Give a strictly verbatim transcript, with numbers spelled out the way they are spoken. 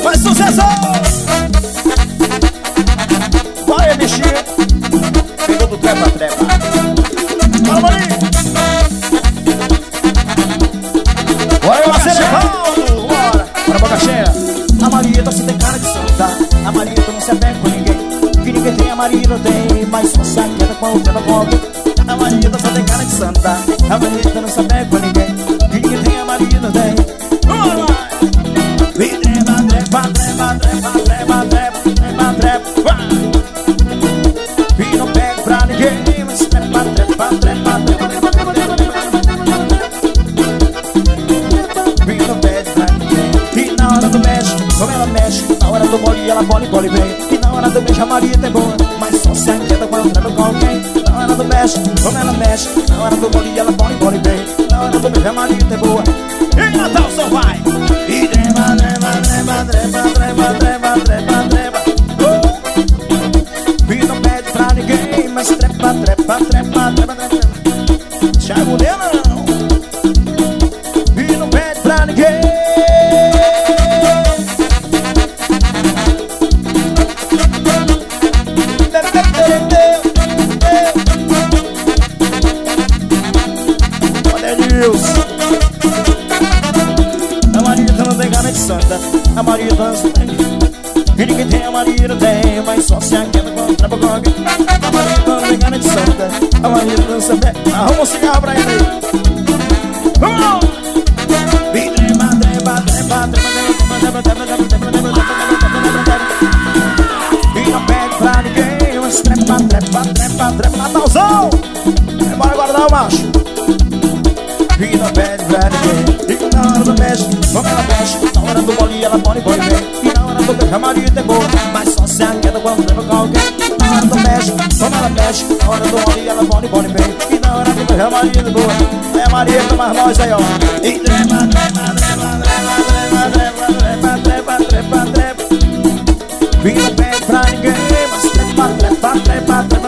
Faz sucesso! Vai, bichinho! Pegou do trepa, trepa. Fala, Marinho! Olha o Acerevaldo! Bora! Bora, boca cheia! A Marieta só tem cara de santa. A Marieta não se apega com ninguém. Que ninguém tem, a Marieta tem. Mas só se aquieta com outra com alguém. A Marieta só tem cara de santa. A Marieta não se apega com ninguém. Que ninguém tem, a Marieta tem. Bora lá! Me trepa, trepa, trepa, trepa, trepa, trepa, trepa, trepa, vai! E não pega pra ninguém. Mas trepa, trepa, trepa, trepa, trepa, trepa, trepa, trepa. E não pede pra ninguém. E na hora do mexe, como ela mexe. Na hora do mole, ela bole, bole bem. E na hora do beijo, a Marieta é boa. Mas só se aquieta quando trepa com alguém. Na hora do mexe, como ela mexe. Na hora do mole, ela bole, bole bem. Na hora do beijo, a Marieta é boa. E Natal só vai. E trepa, trepa, trepa, trepa, trepa, trepa, trepa, trepa. Uh! E não pede pra ninguém. Mas trepa, trepa, trepa, trepa, trepa. Thiago não. E não pede pra ninguém. A Marieta não tem cara de santa. A Marieta não tem. E ninguém tem, a Marieta tem. Mas só se aquieta quando trepa com alguém. A Marieta não tem cara de santa. A Marieta não se apega. Arruma um cigarro pra ele. Vamos! E trepa, trepa, trepa, trepa, trepa, trepa, trepa, trepa, trepa, trepa. E não pede pra ninguém. Mas trepa, trepa, trepa, trepa. Natalzão! Bora guardar o macho. E não pede pra ninguém. E na hora do mexe, como ela mexe. Na hora do bolinho, ela pode, pode bem. E na hora do beijo, a Marieta é boa. Mas só se aquieta quando trepa com alguém. Na hora do mexe, como ela mexe. Na hora do bolinho, ela pode, pode bem. E na hora do beijo, a Marieta é boa. É a Marieta, mas nós aí, ó. E trepa, trepa, trepa, trepa, trepa, trepa, trepa, trepa, trepa. E não pede pra ninguém. Mas trepa, trepa, trepa, trepa.